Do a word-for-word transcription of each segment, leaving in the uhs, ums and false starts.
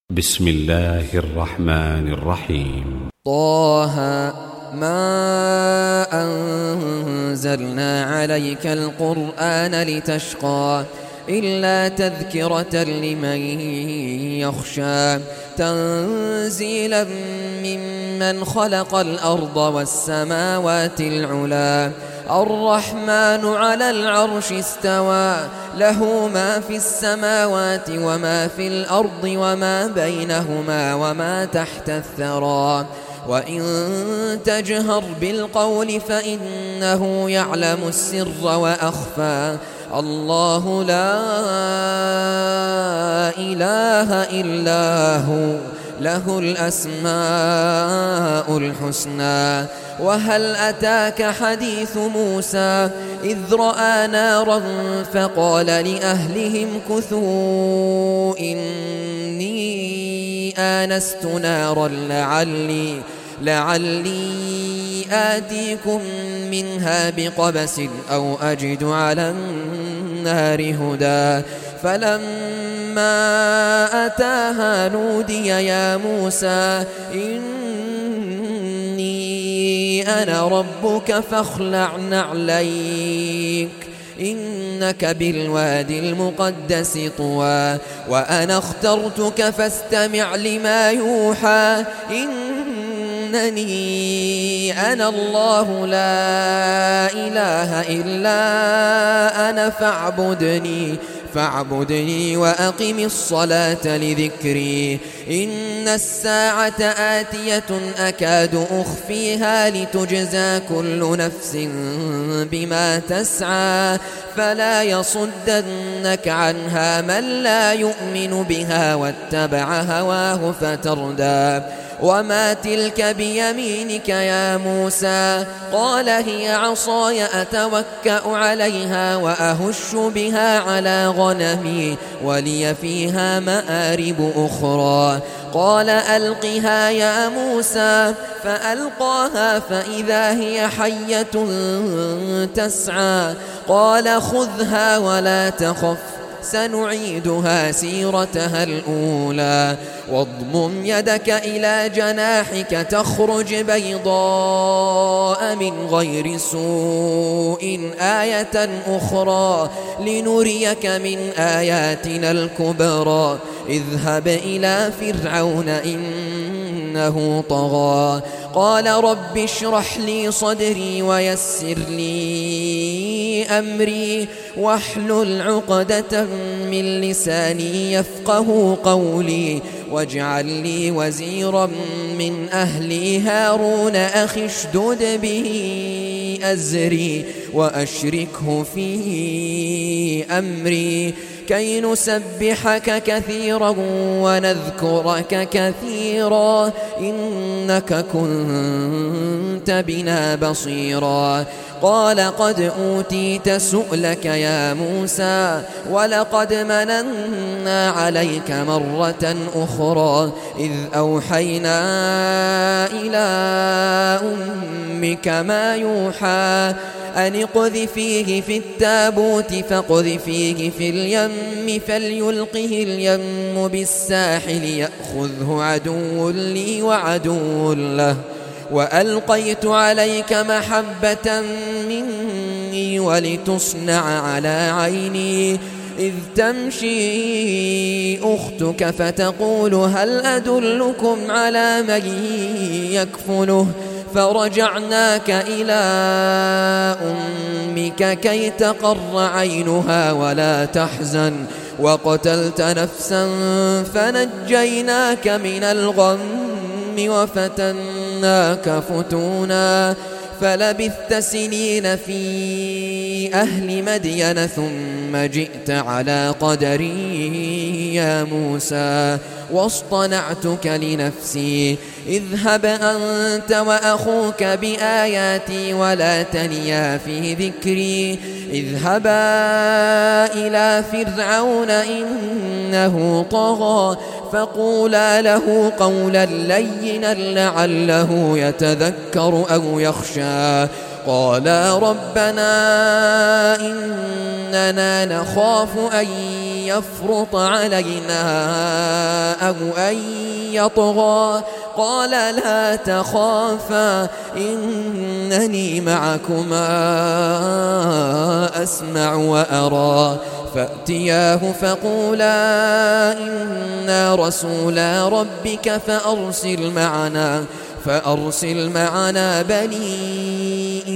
بسم الله الرحمن الرحيم. طه ما أنزلنا عليك القرآن لتشقى إلا تذكرة لمن يخشى تنزيلا ممن خلق الأرض والسماوات العلا الرحمن على العرش استوى له ما في السماوات وما في الأرض وما بينهما وما تحت الثرى وإن تجهر بالقول فإنه يعلم السر وأخفى الله لا إله إلا هو له الأسماء الحسنى. وهل أتاك حديث موسى إذ رأى نارا فقال لأهلهم كثوا إني آنست نارا لعلي لعلي آتيكم منها بقبس أو أجد على النار هدى فلما أتاها نودي يا موسى إني أنا ربك فاخلع نعليك إنك بالوادي المقدس طوى وأنا اخترتك فاستمع لما يوحى إنني أنا الله لا إله إلا أنا فاعبدني فاعبدني وأقم الصلاة لذكري إن الساعة آتية أكاد أخفيها لتجزى كل نفس بما تسعى فلا يصدنك عنها من لا يؤمن بها واتبع هواه فتردى وما تلك بيمينك يا موسى قال هي عصاي أتوكأ عليها وأهش بها على غنمي ولي فيها مآرب أخرى قال ألقها يا موسى فألقاها فإذا هي حية تسعى قال خذها ولا تخف سنعيدها سيرتها الأولى واضمم يدك إلى جناحك تخرج بيضاء من غير سوء آية أخرى لنريك من آياتنا الكبرى اذهب إلى فرعون إنه طغى قال رب اشرح لي صدري ويسر لي أمري واحلل عقدة من لساني يفقه قولي واجعل لي وزيرا من أهلي هارون أخي اشدد به أزري وأشركه في أمري كي نسبحك كثيرا ونذكرك كثيرا إنك كنت بنا بصيرا قال قد أوتيت سؤلك يا موسى ولقد مننا عليك مرة أخرى إذ أوحينا إلى أمك ما يوحى أن اقذفيه في التابوت فاقذفيه في اليم فليلقه اليم بالساحل يأخذه عدو لي وعدو له وألقيت عليك محبة مني ولتصنع على عيني إذ تمشي أختك فتقول هل أدلكم على من يكفله فرجعناك إلى أمك كي تقر عينها ولا تحزن وقتلت نفسا فنجيناك من الغم وفتناك فتونا فلبثت سنين في أهل مدين ثم جئت على قدري يا موسى واصطنعتك لنفسي اذهب أنت وأخوك بآياتي ولا تنيا في ذكري اذهبا إلى فرعون إنه طغى فقولا له قولا لينا لعله يتذكر أو يخشى قالا ربنا إننا نخاف أن يفرط علينا أو أن يطغى قال لا تخافا إنني معكما أسمع وأرى فأتياه فقولا إنا رسولا ربك فأرسل معنا فأرسل معنا بني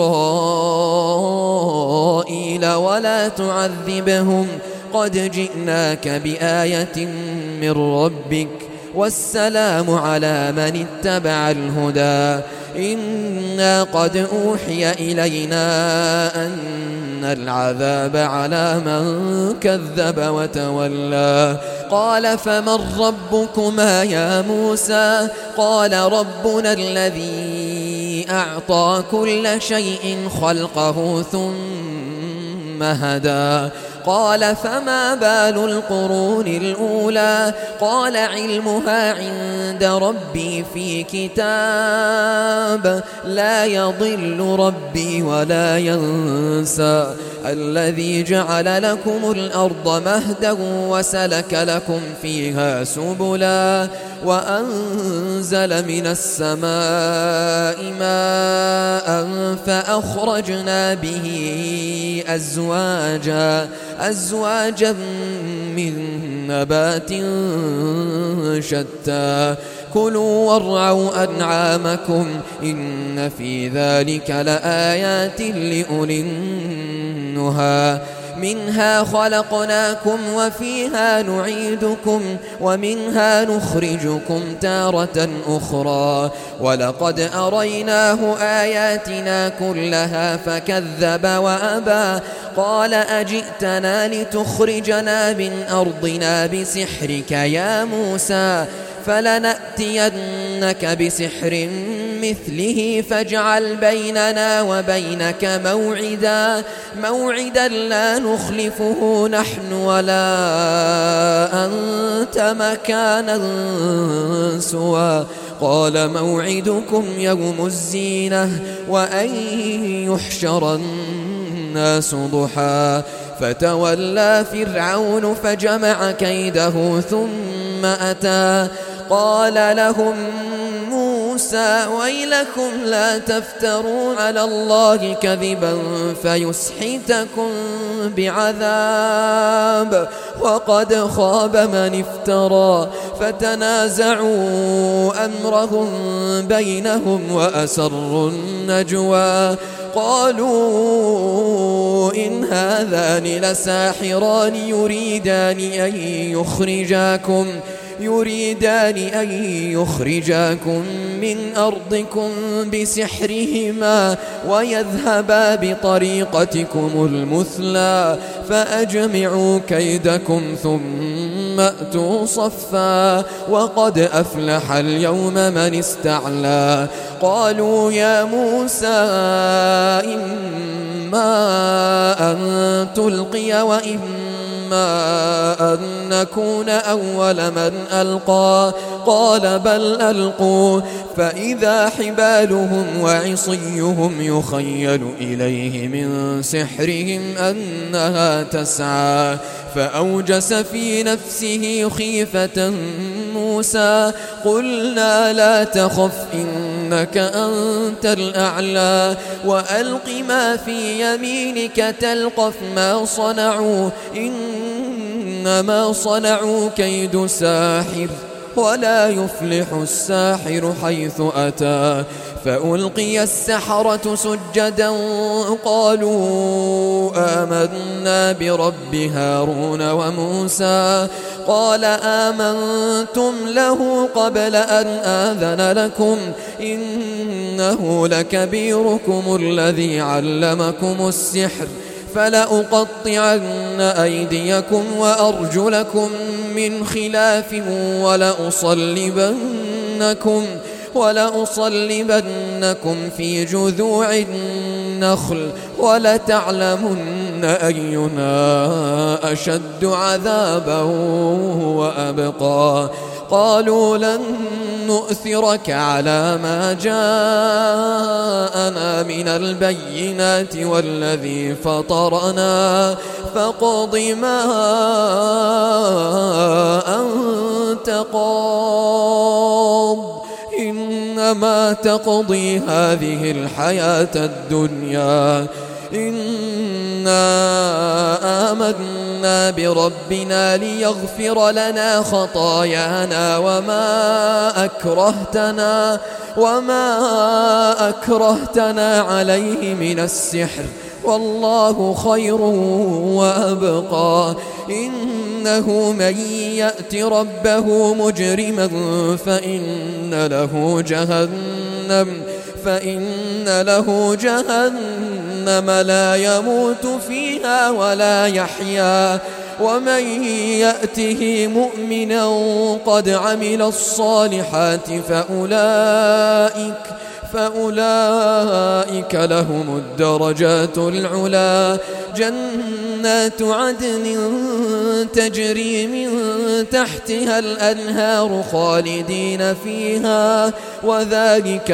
إسرائيل ولا تعذبهم قد جئناك بآية من ربك والسلام على من اتبع الهدى إنا قد أوحي إلينا أن العذاب على من كذب وتولى قال فمن ربكما يا موسى قال ربنا الذي أعطى كل شيء خلقه ثم هدى قال فما بال القرون الأولى قال علمها عند ربي في كتاب لا يضل ربي ولا ينسى الذي جعل لكم الأرض مهدا وسلك لكم فيها سبلا وأنزل من السماء ماء فأخرجنا به أزواجا أزواجا من نبات شتى كلوا وارعوا أنعامكم إن في ذلك لآيات لأولي النهى منها خلقناكم وفيها نعيدكم ومنها نخرجكم تارة أخرى ولقد أريناه آياتنا كلها فكذب وأبى قال أجئتنا لتخرجنا من أرضنا بسحرك يا موسى فلنأتينك بسحر مثله فاجعل بيننا وبينك موعدا موعدا لا نخلفه نحن ولا أنت مكانا سوى قال موعدكم يوم الزينة وأن يحشر الناس ضحى فتولى فرعون فجمع كيده ثم أتى قال لهم موسى ويلكم لا تفتروا على الله كذبا فيسحتكم بعذاب وقد خاب من افترى فتنازعوا أمرهم بينهم وأسروا النجوى قالوا إن هذان لساحران يريدان أن يخرجاكم يريدان أن يخرجاكم من أرضكم بسحرهما ويذهبا بطريقتكم المثلى فأجمعوا كيدكم ثم أتوا صفا وقد أفلح اليوم من استعلى قالوا يا موسى إما أن تلقي وإما أن نكون أول من ألقى قال بل ألقوا فإذا حبالهم وعصيهم يخيل إليه من سحرهم أنها تسعى فأوجس في نفسه خيفة موسى قلنا لا تخف إنك أنت الأعلى وألق ما في يمينك تلقف ما صنعوا إنما صنعوا كيد ساحر ولا يفلح الساحر حيث أتى فألقي السحرة سجدا قالوا آمنا برب هارون وموسى قال آمنتم له قبل أن آذن لكم إنه لكبيركم الذي علمكم السحر فلأقطعن أيديكم وأرجلكم من خلاف ولأصلبنكم ولأصلبنكم في جذوع النخل ولتعلمن أينا أشد عذابا وأبقى قالوا لن نؤثرك على ما جاءنا من البينات والذي فطرنا فاقض ما أنت قاض إنما تقضي هذه الحياة الدنيا إنا آمنا بربنا ليغفر لنا خطايانا وما أكرهتنا وما أكرهتنا عليه من السحر والله خير وأبقى إنه من يأت ربه مجرما فإن له جهنم فإن له جهنم لا يموت فيها ولا يحيا ومن يأته مؤمنا قد عمل الصالحات فأولئك فأولئك لهم الدرجات العلا جنات عدن تجري من تحتها الأنهار خالدين فيها وذلك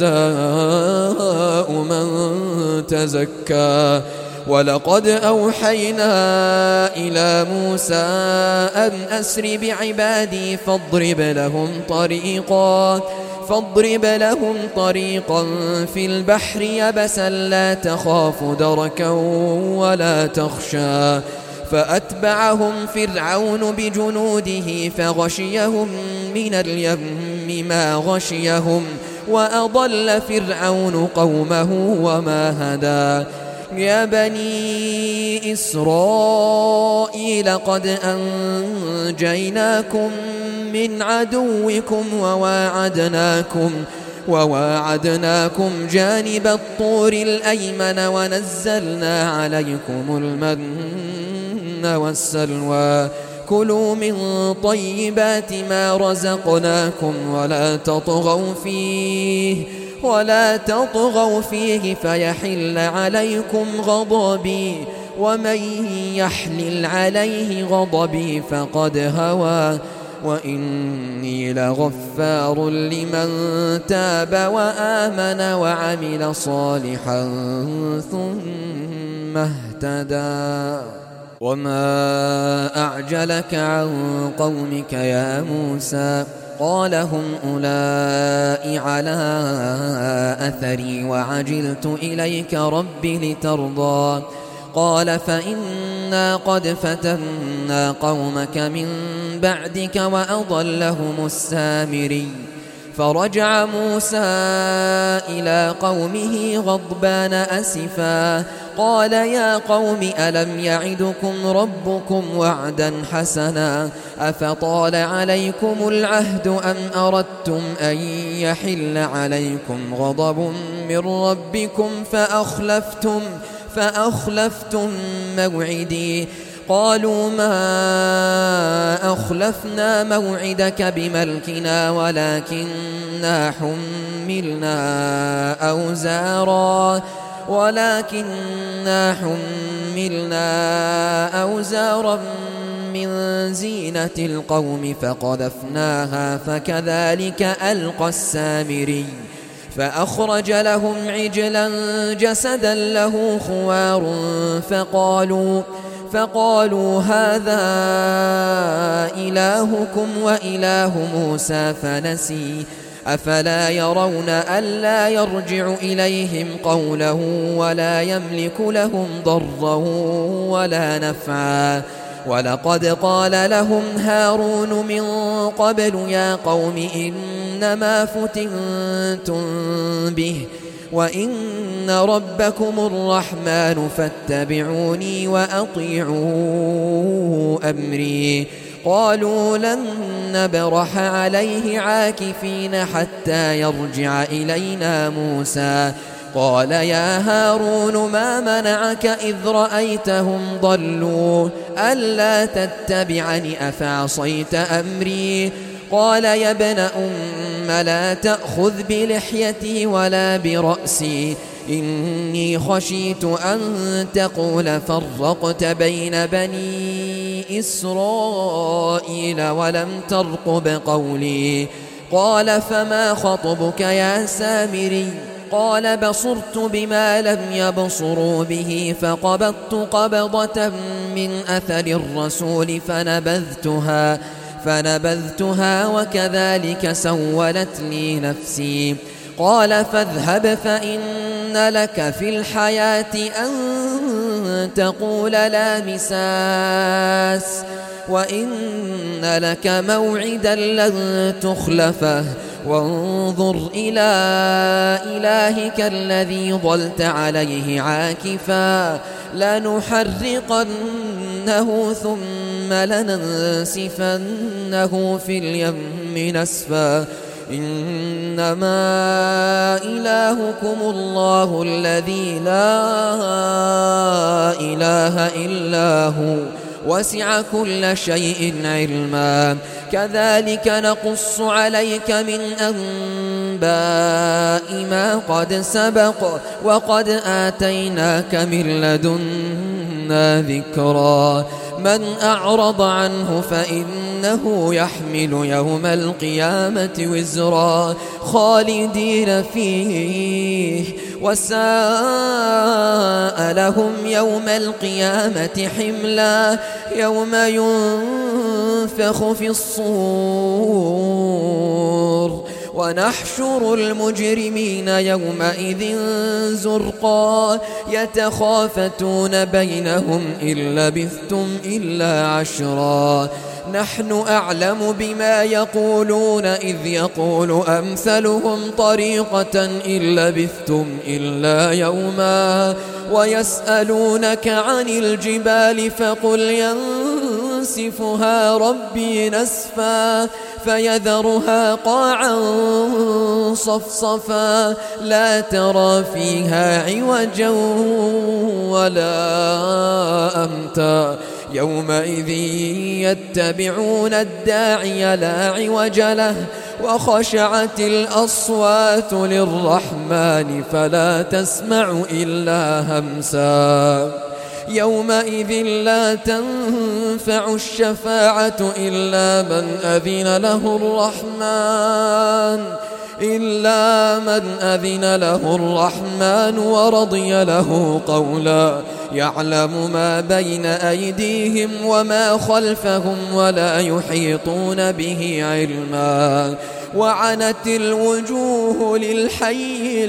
جزاء من تزكى ولقد أوحينا إلى موسى أن أسر بعبادي فاضرب لهم طريقا فاضرب لهم طريقا في البحر يبسا لا تخاف دركا ولا تخشى فأتبعهم فرعون بجنوده فغشيهم من اليم ما غشيهم وأضل فرعون قومه وما هدى يا بني إسرائيل قد أنجيناكم من عدوكم وواعدناكم وواعدناكم جانب الطور الأيمن ونزلنا عليكم المن والسلوى كلوا من طيبات ما رزقناكم ولا تطغوا فيه ولا تطغوا فيه فيحل عليكم غضبي ومن يحلل عليه غضبي فقد هوى وإني لغفار لمن تاب وآمن وعمل صالحا ثم اهتدى وما أعجلك عن قومك يا موسى قال هم أولئك على أثري وعجلت إليك رب لترضى قال فإنا قد فتنا قومك من بعدك وأضلهم السامري فرجع موسى إلى قومه غضبان أسفا قال يا قوم ألم يعدكم ربكم وعدا حسنا أفطال عليكم العهد أم أردتم أن يحل عليكم غضب من ربكم فأخلفتم فأخلفتم موعدي قالوا ما أخلفنا موعدك بملكنا ولكننا حملنا أوزارا ولكننا حملنا أوزارا من زينة القوم فقذفناها فكذلك ألقى السامري فأخرج لهم عجلا جسدا له خوار فقالوا فقالوا هذا إلهكم وإله موسى فنسي أفلا يرون ألا يرجع إليهم قوله ولا يملك لهم ضرا ولا نفعا ولقد قال لهم هارون من قبل يا قوم إنما فتنتم به وإن ربكم الرحمن فاتبعوني وأطيعوا أمري قالوا لن نبرح عليه عاكفين حتى يرجع إلينا موسى قال يا هارون ما منعك إذ رأيتهم ضلوا ألا تتبعني أفعصيت أمري قال يا ابن أم لا تأخذ بلحيتي ولا برأسي إني خشيت أن تقول فرقت بين بني إسرائيل ولم ترقب قولي. قال فما خطبك يا سامري؟ قال بصرت بما لم يبصروا به فقبضت قبضة من أثر الرسول فنبذتها فنبذتها وكذلك سولت لي نفسي. قال فاذهب فإن لك في الحياة أن تقول لا مساس وإن لك موعدا لن تخلفه وانظر إلى إلهك الذي ظلت عليه عاكفا لنحرقنه ثم لننسفنه في اليم نسفا إنما إلهكم الله الذي لا إله إلا هو وسع كل شيء علما. كذلك نقص عليك من أنباء ما قد سبق وقد آتيناك من لدنا ذكرا. من أعرض عنه فإنه يحمل يوم القيامة وزرا خالدين فيه وساء لهم يوم القيامة حملا. يوم ينفخ في الصور ونحشر المجرمين يومئذ زرقا يتخافتون بينهم إن لبثتم إلا عشرا. نحن أعلم بما يقولون إذ يقول أمثلهم طريقة إن لبثتم إلا يوما ويسألونك عن الجبال فقل ينسفها ربي نسفا فيذرها قاعا صفصفا لا ترى فيها عوجا ولا أمتا. يومئذ يتبعون الداعي لا عوج له وخشعت الأصوات للرحمن فلا تسمع إلا همسا. يومئذ لا تنفع الشفاعة إلا من أذن له الرحمن إلا من أذن له الرحمن ورضي له قولا. يعلم ما بين أيديهم وما خلفهم ولا يحيطون به علما. وعنت الوجوه للحي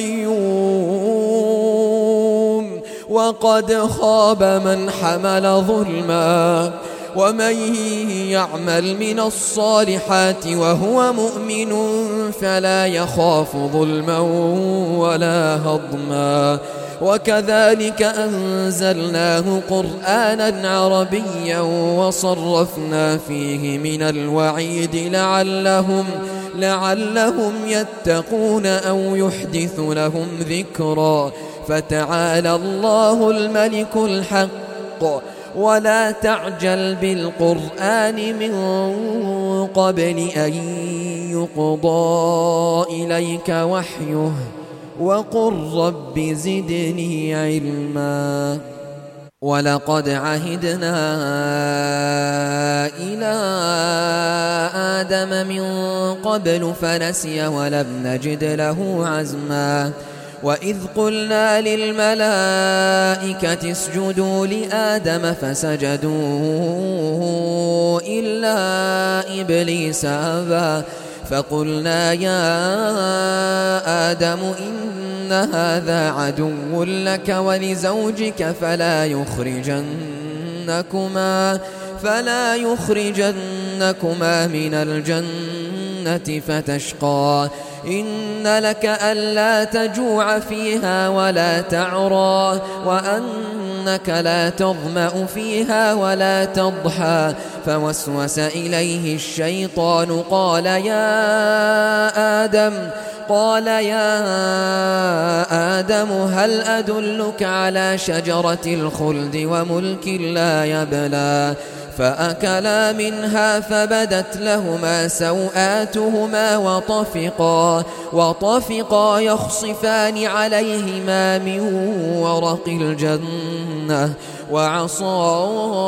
القيوم وقد خاب من حمل ظلما. ومن يعمل من الصالحات وهو مؤمن فلا يخاف ظلما ولا هضما. وكذلك أنزلناه قرآنا عربيا وصرفنا فيه من الوعيد لعلهم, لعلهم يتقون أو يحدث لهم ذكرا. فتعالى الله الملك الحق ولا تعجل بالقرآن من قبل أن يقضى إليك وحيه وقل رب زدني علما. ولقد عهدنا إلى آدم من قبل فنسي ولم نجد له عزما. وإذ قلنا للملائكة اسجدوا لآدم فسجدوا إلا إبليس أبى فقلنا يا آدم إن هذا عدو لك ولزوجك فلا يخرجنكما فلا يخرجنكما من الجنة فتشقى. إن لك ألا تجوع فيها ولا تعرى وأنك لا تظمأ فيها ولا تضحى. فوسوس إليه الشيطان قال يا آدم قال يا آدم هل أدلك على شجرة الخلد وملك لا يبلى. فأكلا منها فبدت لهما سوآتهما وطفقا, وطفقا يخصفان عليهما من ورق الجنة وعصى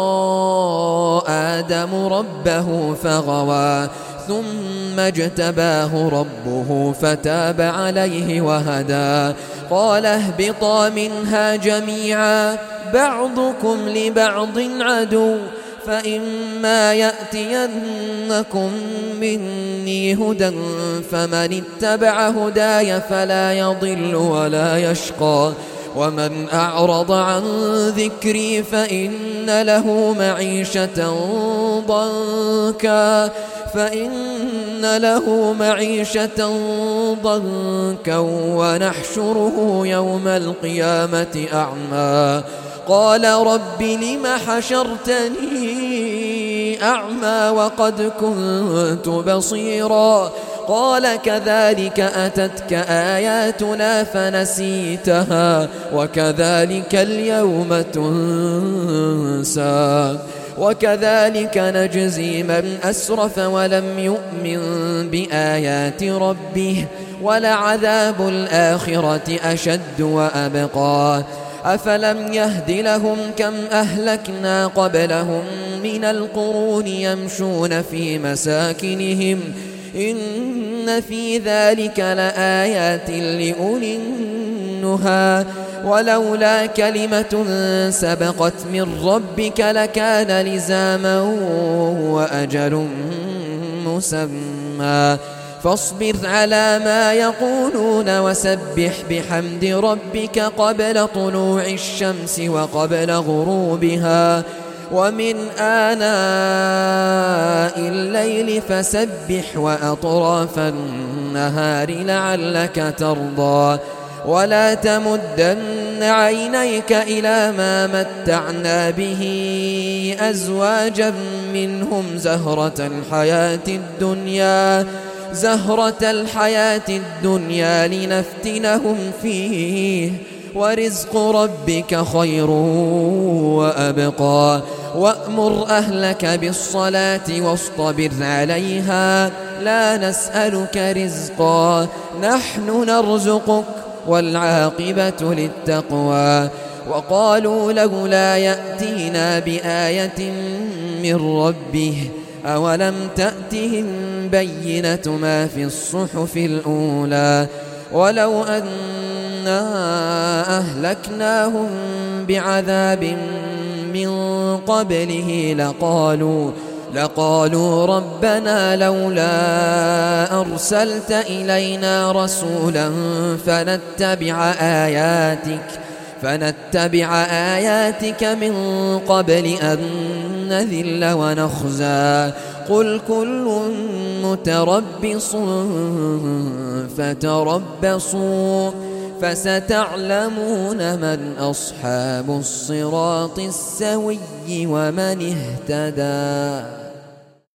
آدم ربه فغوى ثم اجتباه ربه فتاب عليه وهدى. قال اهبطا منها جميعا بعضكم لبعض عدو فإما يأتينكم مني هدى فمن اتبع هداي فلا يضل ولا يشقى ومن أعرض عن ذكري فإن له معيشة ضنكا فإن له معيشة ضنكا ونحشره يوم القيامة أعمى. قال رب لم حشرتني أعمى وقد كنت بصيرا قال كذلك أتتك آياتنا فنسيتها وكذلك اليوم تنسى وكذلك نجزي من أسرف ولم يؤمن بآيات ربه ولعذاب الآخرة أشد وأبقى. أفلم يهد لهم كم أهلكنا قبلهم من القرون يمشون في مساكنهم إن في ذلك لآيات لأولي النهى ولولا كلمة سبقت من ربك لكان لزاما وأجل مسمى. فاصبر على ما يقولون وسبح بحمد ربك قبل طلوع الشمس وقبل غروبها ومن آناء الليل فسبح وأطراف النهار لعلك ترضى. ولا تمدن عينيك إلى ما متعنا به أزواجا منهم زهرة الحياة الدنيا زهرة الحياة الدنيا لنفتنهم فيه ورزق ربك خير وأبقى. وأمر أهلك بالصلاة واصطبر عليها لا نسألك رزقا نحن نرزقك والعاقبة للتقوى. وقالوا لولا يأتينا بآية من ربه أولم تأتهم بينة ما في الصحف الأولى ولو أنا أهلكناهم بعذاب من قبله لقالوا لقالوا ربنا لولا أرسلت إلينا رسولا فنتبع آياتك فنتبع آياتك من قبل أن نذل ونخزى. قل كل متربص فتربصوا فستعلمون من أصحاب الصراط السوي ومن اهتدى.